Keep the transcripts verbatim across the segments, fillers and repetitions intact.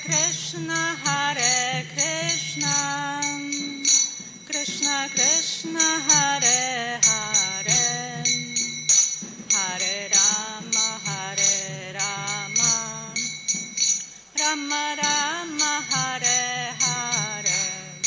Krishna, Hare Krishna, Krishna Krishna, Hare Hare, Hare Rama, Hare Rama, Rama Rama, Hare Hare.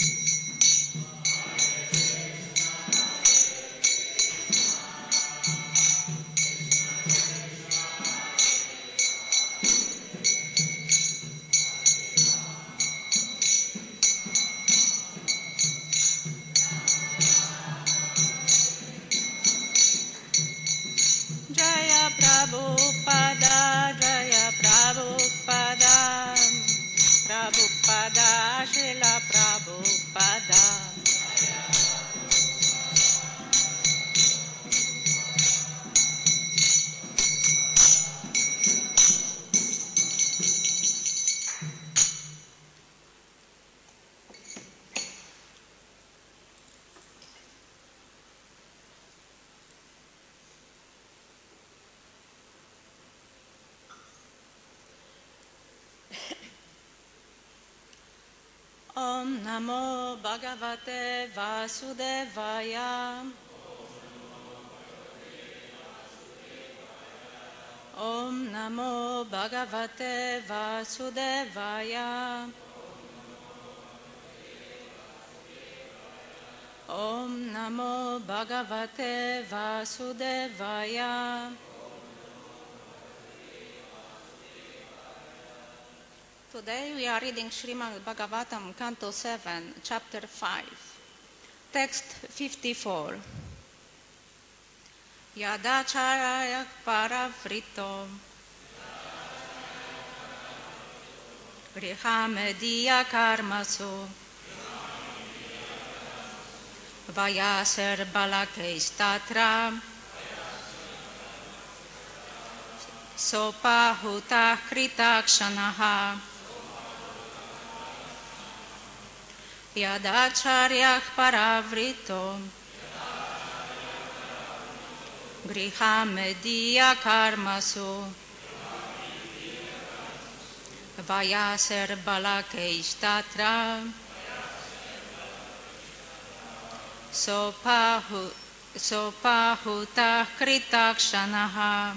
Jaya Prabhupada, Jaya Prabhupada, Prabhupada, Srila Prabhupada. Om Namo Bhagavate Vasudevaya. Om Namo Bhagavate Vasudevaya. Om Namo Bhagavate Vasudevaya. Today we are reading Srimad Bhagavatam, Canto seven, Chapter five, Text fifty-four. Yadacharaya paravrito Grihamediya karmasu Vayaser balakestatra Sopahuta kritakshanaha Yadacharyah paravrito Grihamediya karmasu Vayaser balakestatra Sopahu Sopahuta kritakshanaha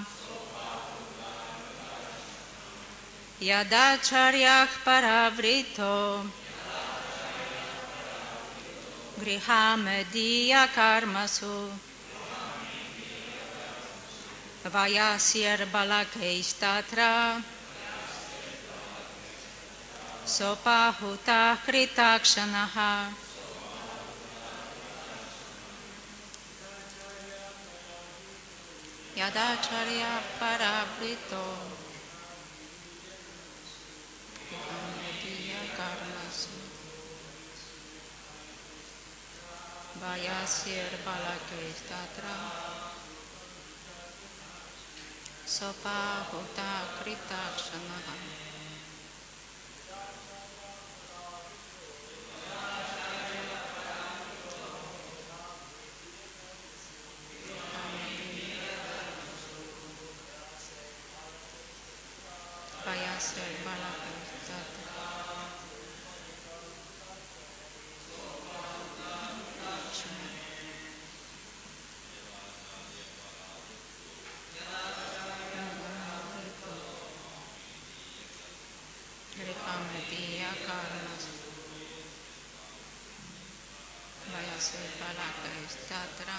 Yadacharyah paravrito Grihamediya karmasu Vayasir balakestatra Sopahuta kritakshanaha Yadacharya paravrito Grihamediya karmasu Vayasir balakestatra Sopahuta kritakshanaha Vayasir balakestatra Grihamediya karmasu Vayasir balakestatra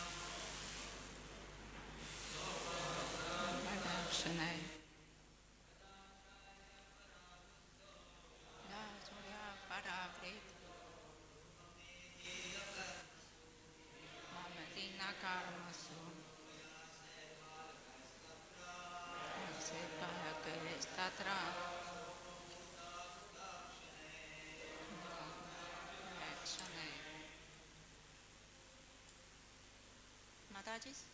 Vayashanay Yadacharya paravrito Grihamediya karmasu Vayasir balakestatra Vayashanay Matajis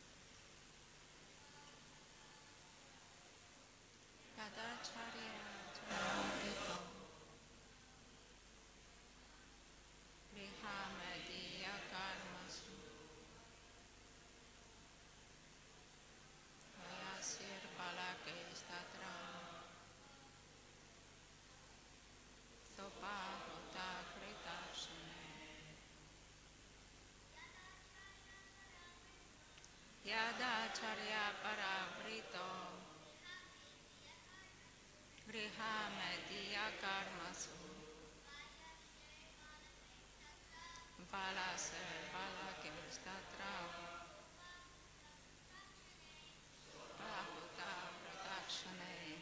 Yadacharya paravrito Grihamediya karmasu Vayasir balakestatra Acharya Paravrito Griha Mediya Karmasu Valase Valakimstatra Prahuta Pradakshane.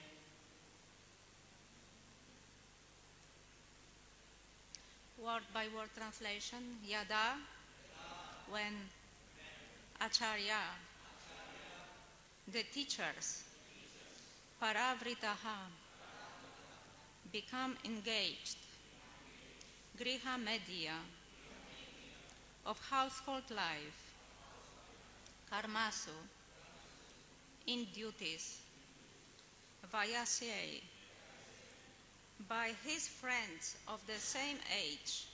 Word by word translation. Yada, when Acharya, the teachers, Paravritaha, become engaged, Griha Mediya, of household life, Karmasu, in duties, Vayasye, by his friends of the same age,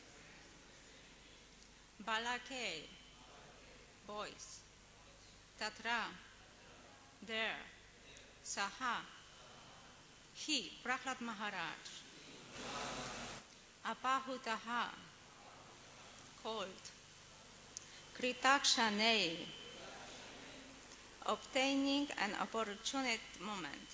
Balake, boys, Tatra, there, Saha, he, Prahlad Maharaj, Apahutaha, called, Kritakshane, obtaining an opportune moment.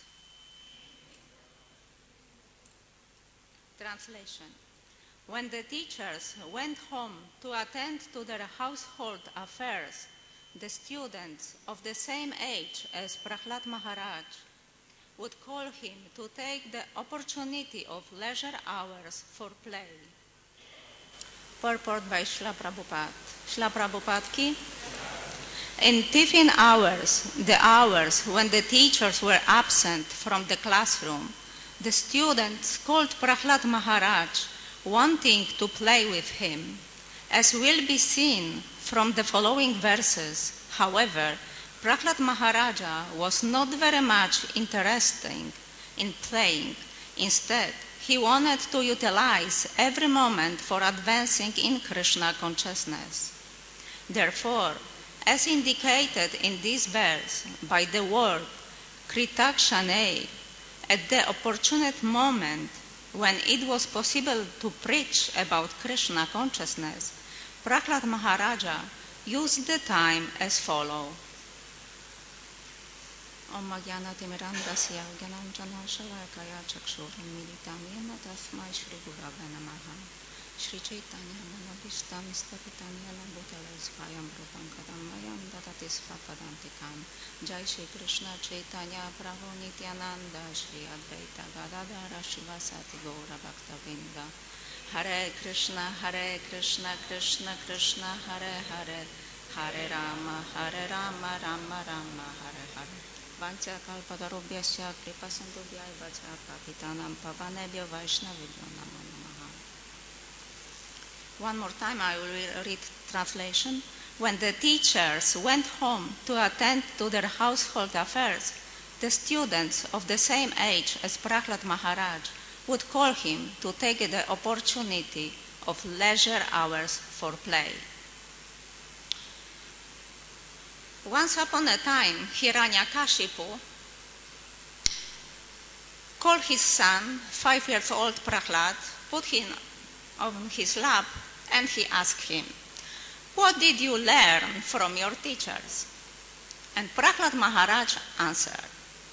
Translation. When the teachers went home to attend to their household affairs, the students of the same age as Prahlad Maharaj would call him to take the opportunity of leisure hours for play. Purport by Srila Prabhupada. Srila Prabhupada ki. In tiffin hours, the hours when the teachers were absent from the classroom, the students called Prahlad Maharaj, wanting to play with him. As will be seen from the following verses, however, Prahlad Maharaja was not very much interested in playing. Instead, he wanted to utilize every moment for advancing in Krishna consciousness. Therefore, as indicated in this verse by the word Kritakshane, at the opportune moment when it was possible to preach about Krishna consciousness, Prahlad Maharaja used the time as follows. Om Jnanati Mirandasya Gyananjana Shalakaya Chakshuram Militam Yena Tasmai Shri Gurave Namaha Shri Chaitanya Manabhishtam Stapitam Yena Bhutale Svayam Rupam Kadam Mayam Dadati Svapadantikam Jai Shri Krishna Chaitanya Prabhu Nityananda Shri Advaita Gadadhara Shivasati Gaura Bhaktavinda Hare Krishna Hare Krishna Krishna Krishna Hare Hare Hare Rama Hare Rama Rama Rama Hare Hare Vancha Kalpatarubhyasya Kripasandubhyaya Vacha Papitanam Pavanebhyo Vaishnavibhyo Namo Namaha. One more time I will read translation. When the teachers went home to attend to their household affairs, the students of the same age as Prahlad Maharaj would call him to take the opportunity of leisure hours for play. Once upon a time, Hiranyakashipu called his son, five years old Prahlad, put him on his lap, and he asked him, "What did you learn from your teachers?" And Prahlad Maharaj answered,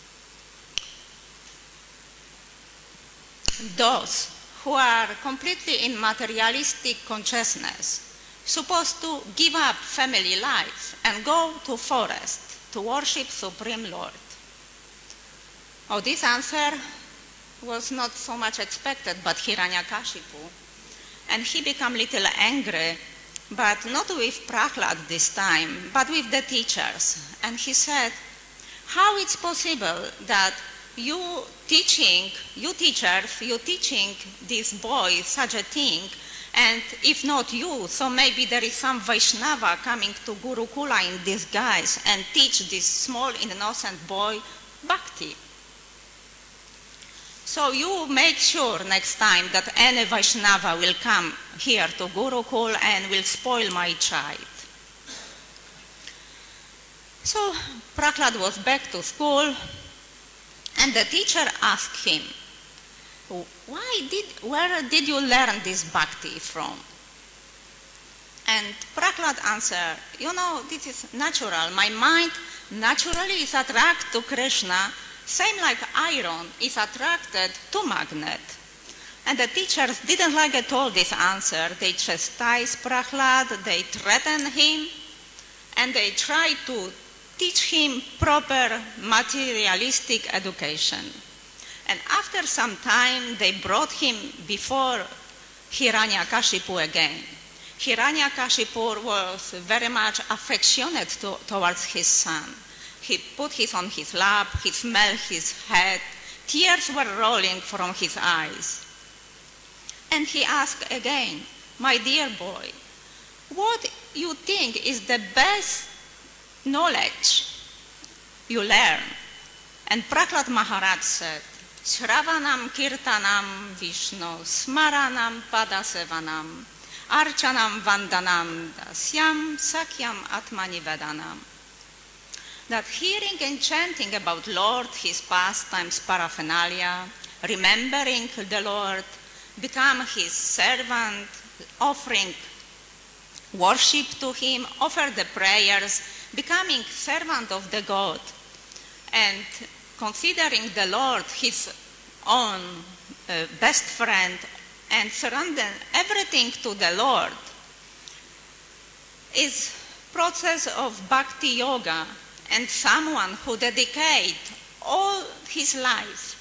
"Those who are completely in materialistic consciousness, supposed to give up family life and go to forest to worship Supreme Lord." Oh, this answer was not so much expected by Hiranyakashipu, and he became a little angry, but not with Prahlad this time, but with the teachers. And he said, "How it's possible that you teaching, you teachers, you teaching this boy such a thing, and if not you, so maybe there is some Vaishnava coming to Gurukula in disguise and teach this small innocent boy bhakti. So you make sure next time that any Vaishnava will come here to Gurukul and will spoil my child." So Prahlad was back to school, and the teacher asked him, Why did, where did you learn this bhakti from? And Prahlad answered, "You know, this is natural. My mind naturally is attracted to Krishna, same like iron is attracted to magnet. And the teachers didn't like at all this answer. They chastised Prahlad, they threatened him, and they tried to teach him proper materialistic education. And after some time, they brought him before Hiranyakashipu again. Hiranyakashipu was very much affectionate to, towards his son. He put his on his lap, he smelled his head, tears were rolling from his eyes. And he asked again, my dear boy, what you think is the best knowledge you learn? And Prahlad Maharaj said, Shravanam Kirtanam Vishnu, Smaranam Padasevanam, Archanam Vandanam Dasyam Sakyam Atmani Vedanam. That hearing and chanting about Lord, his pastimes, paraphernalia, remembering the Lord, become his servant, offering worship to him, offer the prayers, becoming servant of the God, and considering the Lord his own uh, best friend, and surrender everything to the Lord, is process of bhakti yoga, and someone who dedicates all his life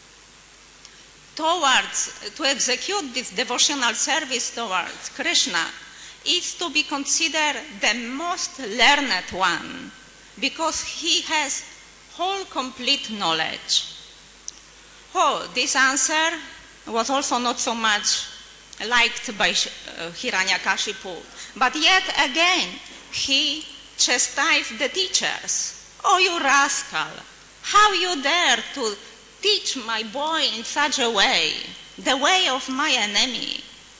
towards, to execute this devotional service towards Krishna, is to be considered the most learned one, because he has whole complete knowledge. Oh, this answer was also not so much liked by uh, Hiranyakashipu, but yet again he chastised the teachers. Oh, you rascal, how you dare to teach my boy in such a way, the way of my enemy.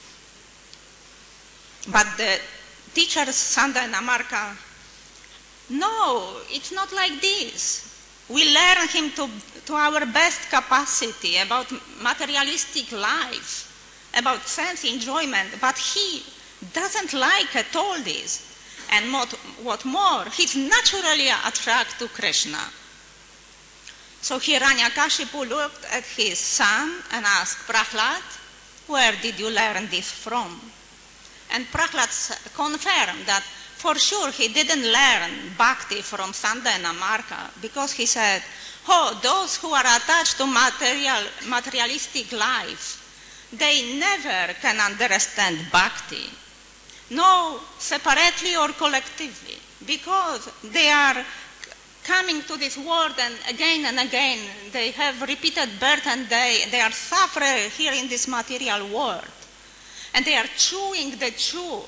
But the teachers, Sanda and Amarka, no, it's not like this. We learn him to, to our best capacity about materialistic life, about sense enjoyment, but he doesn't like at all this. And what, what more, he's naturally attracted to Krishna. So Hiranyakashipu looked at his son and asked, Prahlad, where did you learn this from? And Prahlad confirmed that for sure he didn't learn bhakti from Sanda and Amarka, because he said, oh, those who are attached to material, materialistic life, they never can understand bhakti, no separately or collectively, because they are coming to this world and again and again they have repeated birth and they, they are suffering here in this material world, and they are chewing the chew.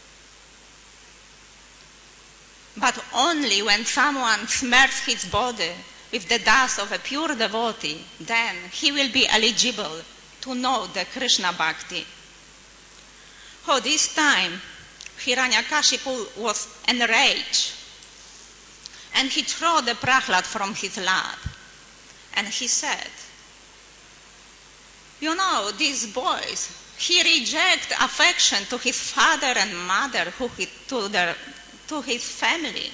But only when someone smears his body with the dust of a pure devotee, then he will be eligible to know the Krishna Bhakti. Oh, this time, Hiranyakashipu was enraged, and he threw the Prahlad from his lap, and he said, you know, these boys, he rejects affection to his father and mother, who he, to their to his family,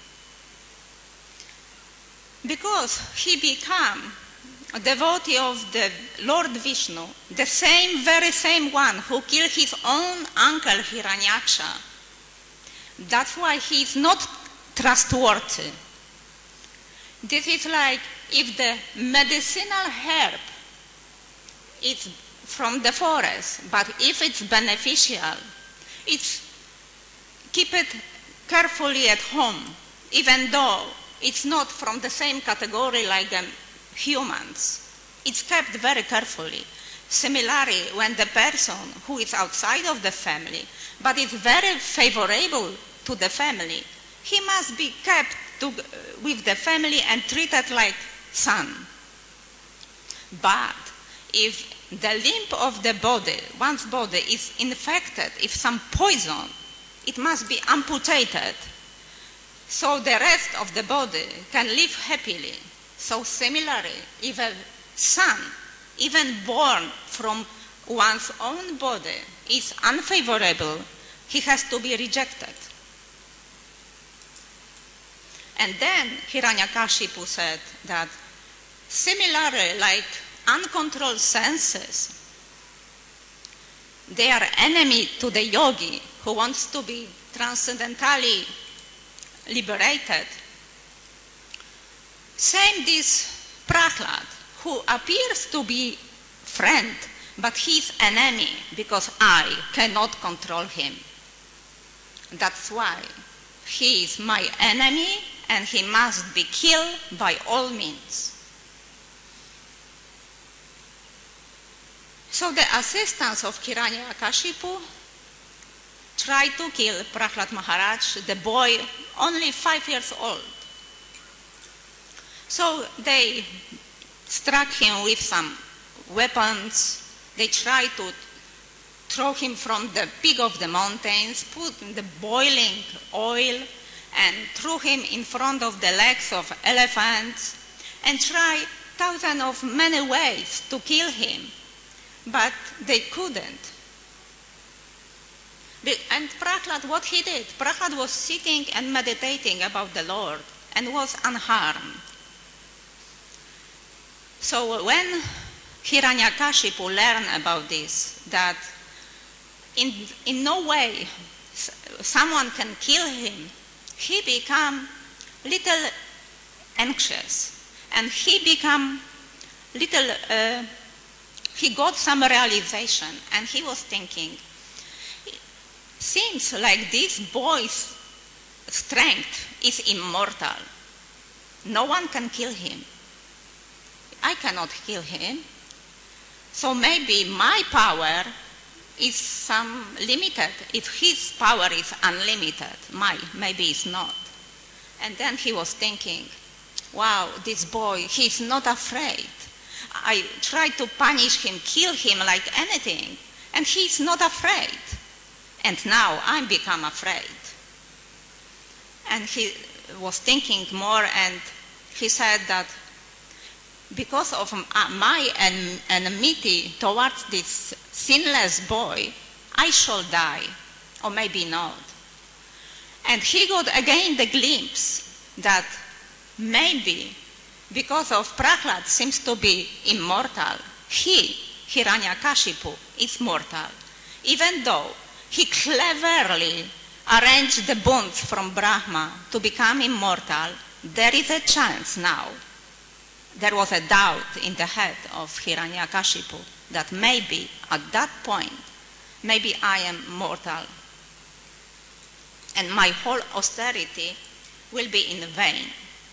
because he became a devotee of the Lord Vishnu, the same, very same one who killed his own uncle Hiranyaksha. That's why he is not trustworthy. This is like if the medicinal herb is from the forest, but if it's beneficial, it's keep it carefully at home, even though it's not from the same category like um, humans. It's kept very carefully. Similarly, when the person who is outside of the family, but is very favorable to the family, he must be kept to, uh, with the family and treated like son. But if the limb of the body, one's body is infected, if some poison, it must be amputated, so the rest of the body can live happily. So similarly, if a son, even born from one's own body, is unfavorable, he has to be rejected. And then Hiranyakashipu said that similarly, like uncontrolled senses, they are enemy to the yogi who wants to be transcendentally liberated. Same this Prahlad, who appears to be friend, but he's enemy because I cannot control him. That's why he is my enemy and he must be killed by all means. So the assistants of Hiranyakashipu tried to kill Prahlad Maharaj, the boy only five years old. So they struck him with some weapons. They tried to throw him from the peak of the mountains, put in the boiling oil, and threw him in front of the legs of elephants, and tried thousands of many ways to kill him, but they couldn't. And Prahlad, what he did, Prahlad was sitting and meditating about the Lord and was unharmed. So when Hiranyakashipu learned about this, that in, in no way someone can kill him, he became little anxious, and he became little, uh, he got some realization, and he was thinking, seems like this boy's strength is immortal. No one can kill him. I cannot kill him. So maybe my power is some limited. If his power is unlimited, my maybe it's not. And then he was thinking, wow, this boy, he's not afraid. I tried to punish him, kill him like anything, and he's not afraid. And now I'm become afraid. And he was thinking more, and he said that because of my enmity towards this sinless boy, I shall die, or maybe not. And he got again the glimpse that maybe because of Prahlad seems to be immortal, he, Hiranyakashipu, is mortal, even though he cleverly arranged the bonds from Brahma to become immortal. There is a chance now. There was a doubt in the head of Hiranyakashipu that maybe at that point, maybe I am mortal and my whole austerity will be in vain.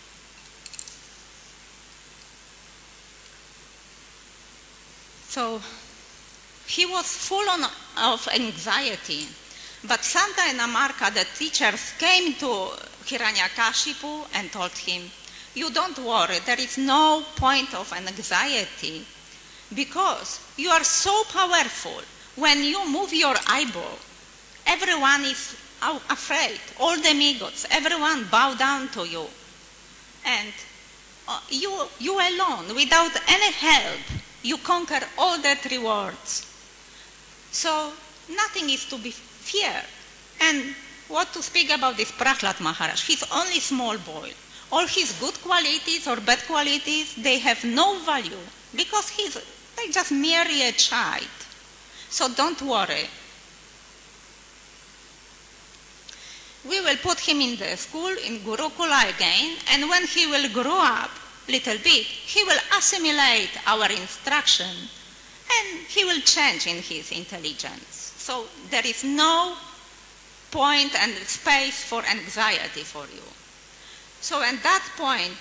So he was full on of anxiety, but Santa and Amarka, the teachers, came to Hiranyakashipu and told him, you don't worry, there is no point of anxiety because you are so powerful. When you move your eyebrow, everyone is afraid, all the demigods, everyone bow down to you. And you, you alone, without any help, you conquer all the three worlds. So nothing is to be feared. And what to speak about this Prahlad Maharaj? He's only small boy. All his good qualities or bad qualities, they have no value because he's like just merely a child. So don't worry. We will put him in the school, in Gurukula again, and when he will grow up a little bit, he will assimilate our instruction and he will change in his intelligence. So there is no point and space for anxiety for you. So at that point,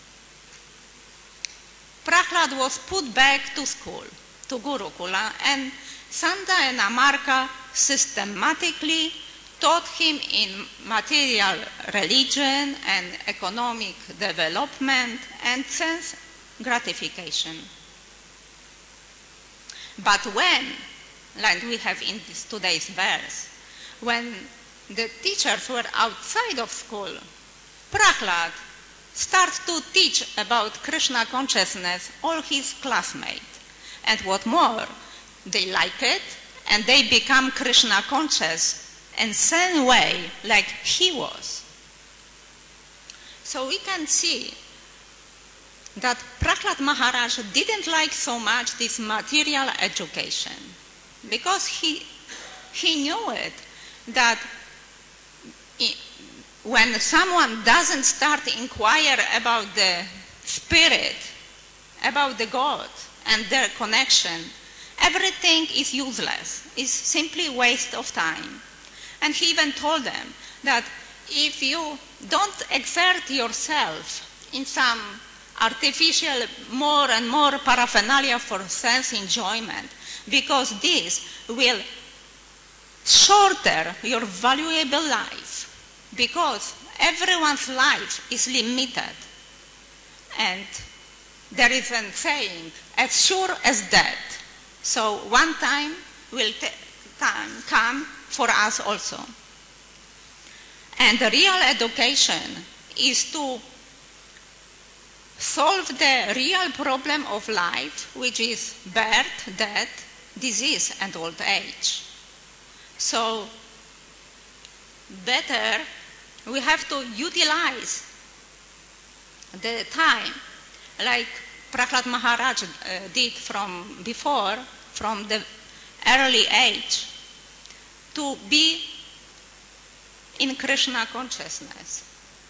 Prahlad was put back to school, to Gurukula, and Santa and Amarka systematically taught him in material religion and economic development and sense gratification. But when, like we have in this today's verse, when the teachers were outside of school, Prahlad starts to teach about Krishna consciousness all his classmates. And what more, they like it and they become Krishna conscious in same way like he was. So we can see that Prahlad Maharaj didn't like so much this material education, because he, he knew it, that when someone doesn't start to inquire about the spirit, about the God and their connection, everything is useless, is simply waste of time. And he even told them that if you don't exert yourself in some artificial more and more paraphernalia for sense enjoyment, because this will shorter your valuable life, because everyone's life is limited. And there is a saying, as sure as death. So one time will time come for us also. And the real education is to solve the real problem of life, which is birth, death, disease, and old age. So better we have to utilize the time like Prahlad Maharaj uh, did from before, from the early age, to be in Krishna consciousness.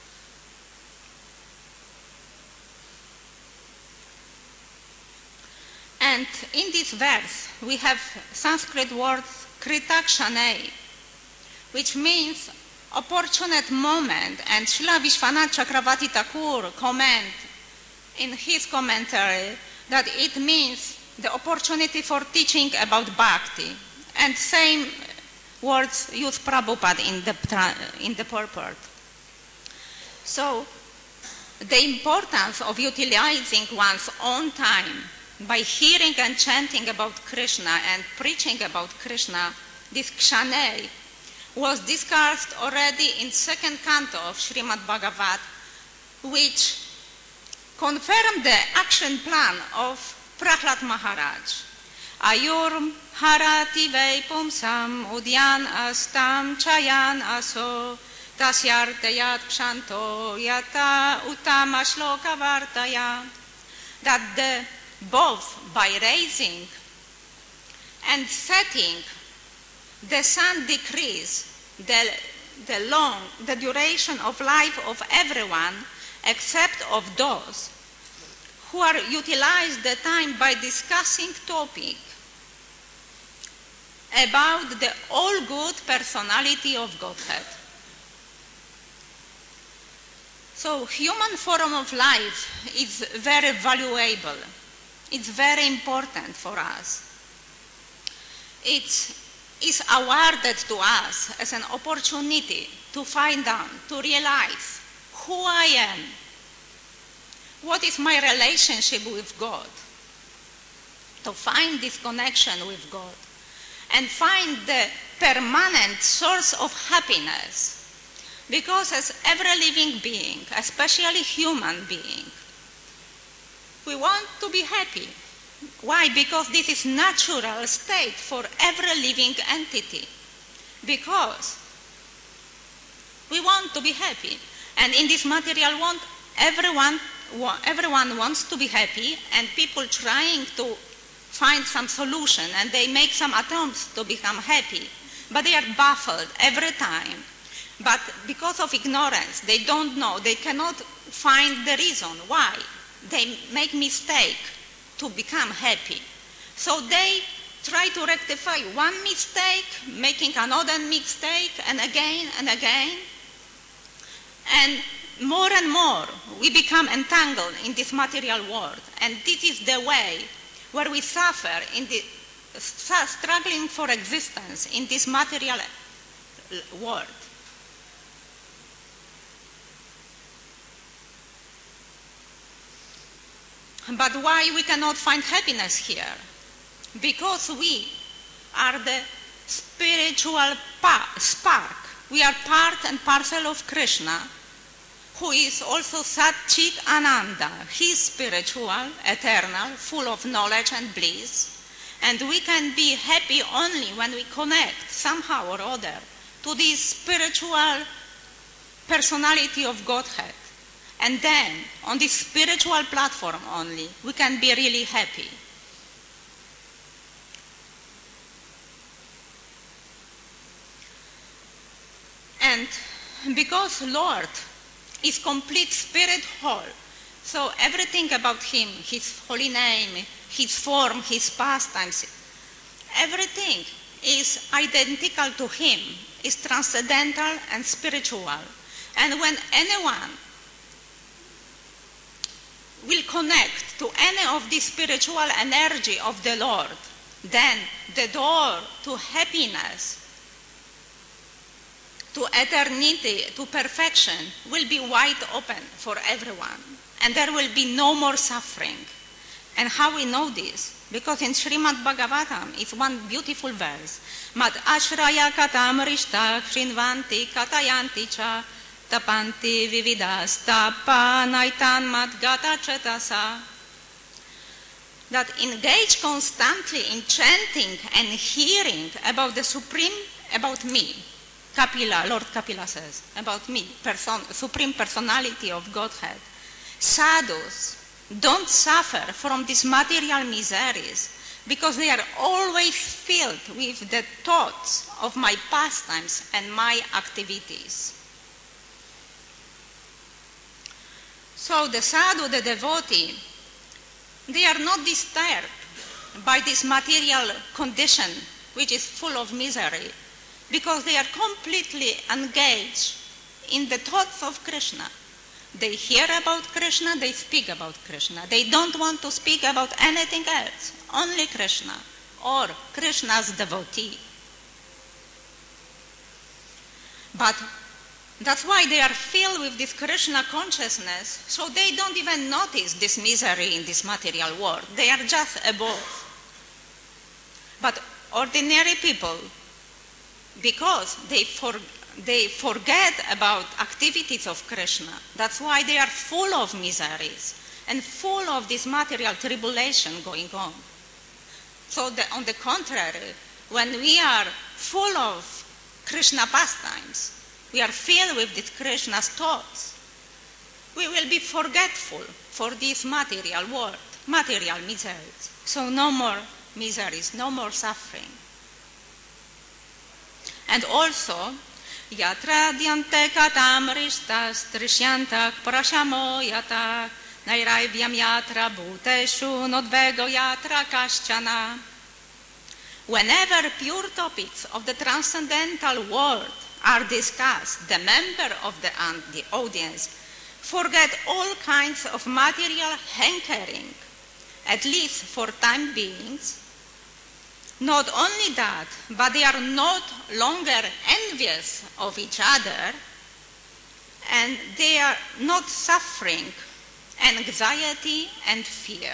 And in this verse, we have Sanskrit word kritakshane, which means opportunate moment, and Srila Vishwanath Chakravarti Thakur comment in his commentary that it means the opportunity for teaching about bhakti, and same words used Prabhupada in the, in the purport. So the importance of utilizing one's own time by hearing and chanting about Krishna and preaching about Krishna, this kshanei, was discussed already in second canto of Srimad Bhagavat, which confirmed the action plan of Prahlad Maharaj. Ayur harati vei pumsam udyan astam chayan aso tasyartayat kshanto yata utama shloka vartaya. That the, both by raising and setting the sun decrease the, the long, the duration of life of everyone, except of those who are utilize the time by discussing topic about the all-good personality of Godhead. So human form of life is very valuable. It's very important for us. It is awarded to us as an opportunity to find out, to realize who I am, what is my relationship with God, to find this connection with God, and find the permanent source of happiness. Because as every living being, especially human being, we want to be happy. Why? Because this is natural state for every living entity. Because we want to be happy. And in this material world, everyone, everyone wants to be happy, and people trying to find some solution, and they make some attempts to become happy. But they are baffled every time. But because of ignorance, they don't know, they cannot find the reason why they make mistake to become happy. So they try to rectify one mistake, making another mistake, and again and again. And more and more, we become entangled in this material world. And this is the way where we suffer in the struggling for existence in this material world. But why we cannot find happiness here? Because we are the spiritual spark. We are part and parcel of Krishna, who is also Sat Chit Ananda. He is spiritual, eternal, full of knowledge and bliss. And we can be happy only when we connect somehow or other to this spiritual personality of Godhead. And then, on this spiritual platform only, we can be really happy. And because Lord is complete spirit whole, so everything about him, his holy name, his form, his pastimes, everything is identical to him, is transcendental and spiritual. And when anyone will connect to any of this spiritual energy of the Lord, then the door to happiness, to eternity, to perfection will be wide open for everyone. And there will be no more suffering. And how we know this? Because in Srimad Bhagavatam, it's one beautiful verse. Mat ashraya katam rishta shrinvanti katayanti cha tapanti vividas tapanaitan mat gata chetasa. That engage constantly in chanting and hearing about the Supreme, about me. Kapila, Lord Kapila says, about me, person, Supreme Personality of Godhead. Sadhus don't suffer from these material miseries because they are always filled with the thoughts of my pastimes and my activities. So the sadhu, the devotee, they are not disturbed by this material condition which is full of misery because they are completely engaged in the thoughts of Krishna. They hear about Krishna, they speak about Krishna. They don't want to speak about anything else, only Krishna or Krishna's devotee. But that's why they are filled with this Krishna consciousness, so they don't even notice this misery in this material world. They are just above. But ordinary people, because they forget, they forget about activities of Krishna. That's why they are full of miseries and full of this material tribulation going on. So the, on the contrary, when we are full of Krishna pastimes, we are filled with this Krishna's thoughts, we will be forgetful for this material world, material miseries. So no more miseries, no more suffering. And also, Yatra dyante katam rishtas trisyantak prashamo yatak nairaivyam yatra bhuteshu nodvego yatra kaschana. Whenever pure topics of the transcendental world are discussed, the member of the, um, the audience forget all kinds of material hankering, at least for time beings. Not only that, but they are not longer envious of each other, and they are not suffering anxiety and fear.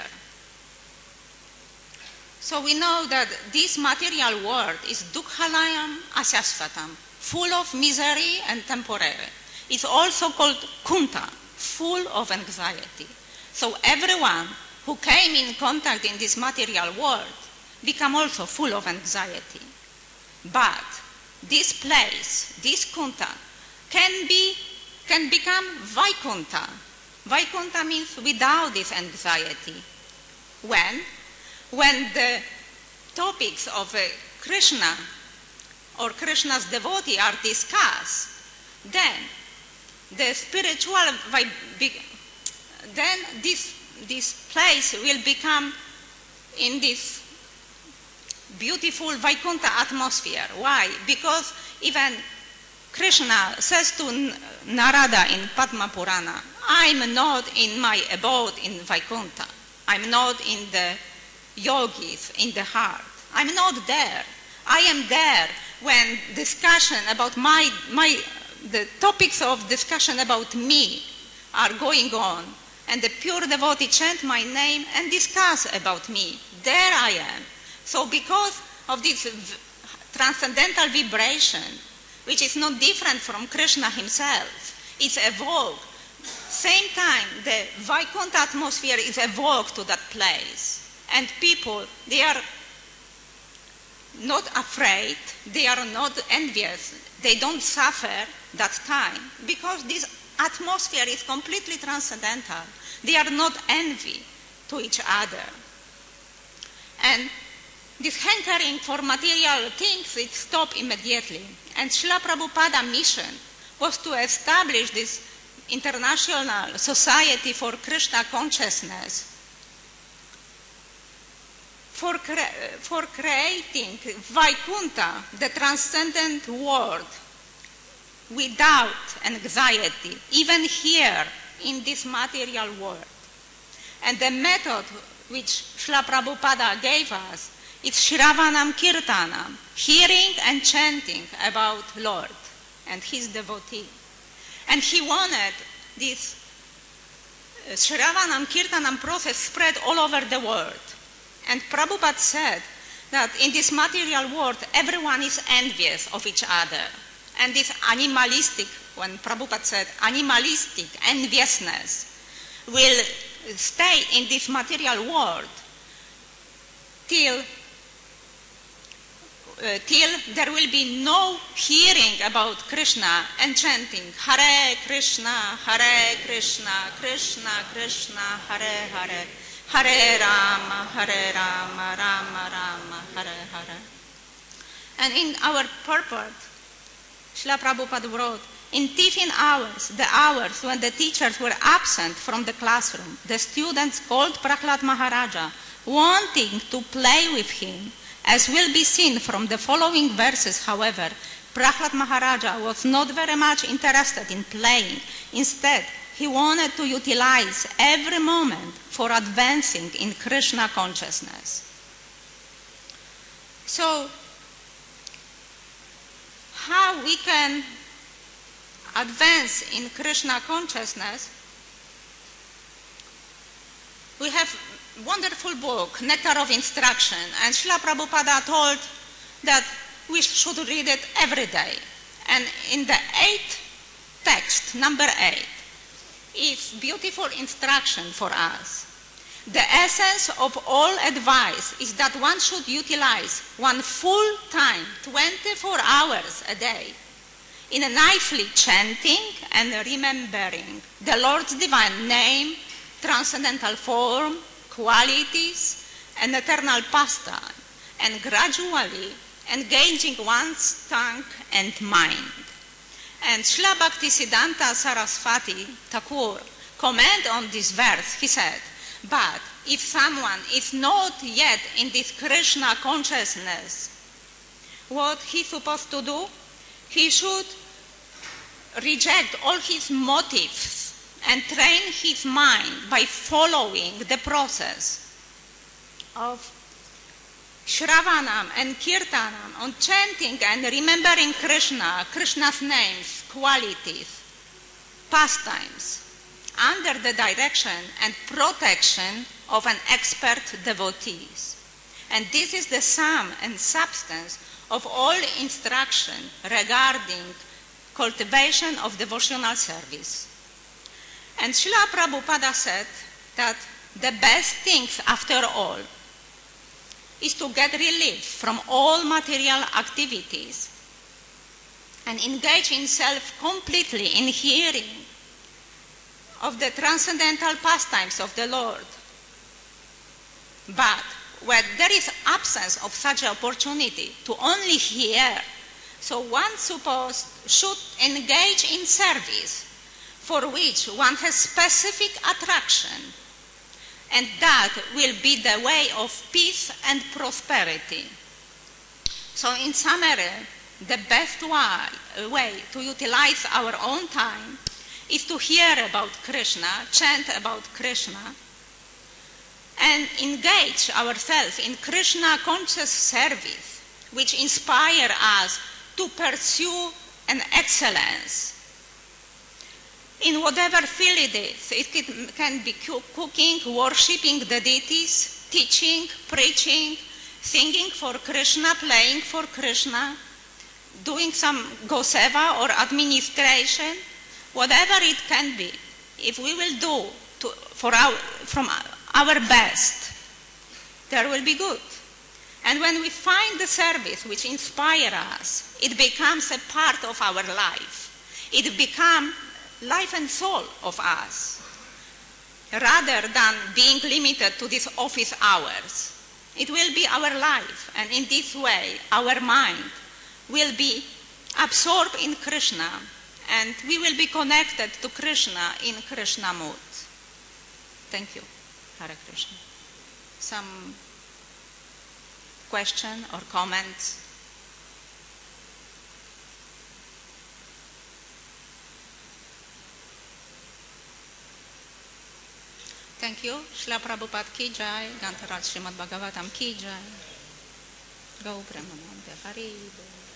So we know that this material world is dukkhalayam asyasvatam, full of misery and temporary. It's also called kunta, full of anxiety. So everyone who came in contact in this material world become also full of anxiety. But this place, this kunta, can be can become Vaikunta. Vaikunta means without this anxiety. When? When the topics of uh, Krishna or Krishna's devotee are discussed, then the spiritual, then this, this place will become in this beautiful Vaikunta atmosphere. Why? Because even Krishna says to Narada in Padma Purana, I'm not in my abode in Vaikunta. I'm not in the yogis, in the heart. I'm not there. I am there when discussion about my, my, the topics of discussion about me are going on, and the pure devotee chant my name and discuss about me. There I am. So because of this transcendental vibration, which is not different from Krishna himself, it's evoked. Same time, the Vaikunta atmosphere is evoked to that place. And people, they are not afraid, they are not envious, they don't suffer that time, because this atmosphere is completely transcendental. They are not envy to each other. And this hankering for material things, it stopped immediately. And Srila Prabhupada's mission was to establish this international society for Krishna consciousness, for, cre- for creating Vaikuntha, the transcendent world, without anxiety, even here in this material world. And the method which Srila Prabhupada gave us is Shravanam Kirtanam, hearing and chanting about Lord and his devotee. And he wanted this Shravanam Kirtanam process spread all over the world. And Prabhupada said that in this material world, everyone is envious of each other. And this animalistic, when Prabhupada said animalistic enviousness, will stay in this material world till, uh, till there will be no hearing about Krishna and chanting Hare Krishna, Hare Krishna, Krishna Krishna, Hare Hare, Hare Rama, Hare Rama, Rama Rama, Hare Hare. And in our purport, Srila Prabhupada wrote, in tiffin hours, the hours when the teachers were absent from the classroom, the students called Prahlad Maharaja, wanting to play with him. As will be seen from the following verses, however, Prahlad Maharaja was not very much interested in playing. Instead, he wanted to utilize every moment for advancing in Krishna consciousness. So, how we can advance in Krishna consciousness? We have a wonderful book, Nectar of Instruction, and Srila Prabhupada told that we should read it every day. And in the eighth text, number eight, is beautiful instruction for us. The essence of all advice is that one should utilize one full time, twenty-four hours a day, in a nicely chanting and remembering the Lord's divine name, transcendental form, qualities, and eternal pastime, and gradually engaging one's tongue and mind. And Srila Bhaktisiddhanta Saraswati Thakur commented on this verse. He said, but if someone is not yet in this Krishna consciousness, what he's supposed to do? He should reject all his motives and train his mind by following the process of Shravanam and Kirtanam, on chanting and remembering Krishna, Krishna's names, qualities, pastimes, under the direction and protection of an expert devotees. And this is the sum and substance of all instruction regarding cultivation of devotional service. And Srila Prabhupada said that the best things after all is to get relief from all material activities and engage in self completely in hearing of the transcendental pastimes of the Lord. But when there is absence of such an opportunity to only hear, so one suppose should engage in service for which one has specific attraction, and that will be the way of peace and prosperity. So in summary, the best way, way to utilize our own time is to hear about Krishna, chant about Krishna, and engage ourselves in Krishna conscious service, which inspire us to pursue an excellence. In whatever field it is, it can be cooking, worshipping the deities, teaching, preaching, singing for Krishna, playing for Krishna, doing some goseva or administration, whatever it can be. If we will do to, for our, from our best, there will be good. And when we find the service which inspires us, it becomes a part of our life. It becomes life and soul of us, rather than being limited to these office hours. It will be our life, and in this way, our mind will be absorbed in Krishna, and we will be connected to Krishna in Krishna mood. Thank you. Hare Krishna. Some question or comments? Thank you. Shla Prabhupada ki jai, Granth Raj Srimad Bhagavatam ki jai. Gau Brahmananda Hari Bol.